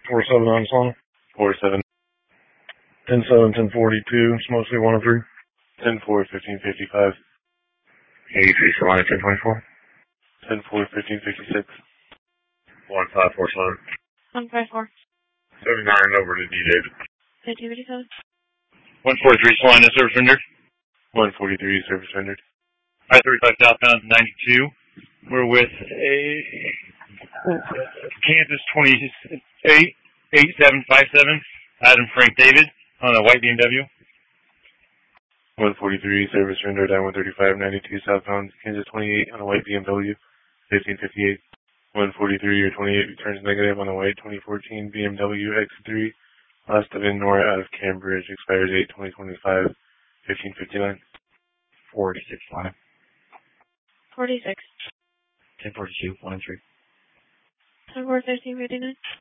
4-7 on Song. 4-7. 10-7, 10-42, mostly 103. 10-4, 15-55. 83, Solana 10-24. 10-4, 15-56. 1-5-4-7. 154. 79 over to D. David. 5257. 143, Solana, service rendered. 143, service rendered. I-35 southbound 92. We're with a Kansas 28, 8757, Adam Frank David on a white BMW. 143, service rendered, I-135, 92 southbound, Kansas 28 on a white BMW, 1558. 143, your 28 returns negative on a white 2014 BMW X3, last of Innor out of Cambridge, expires 8/2025, 1559. 46, Solana. 46. 10-42, 1-3. 10-4, 1559.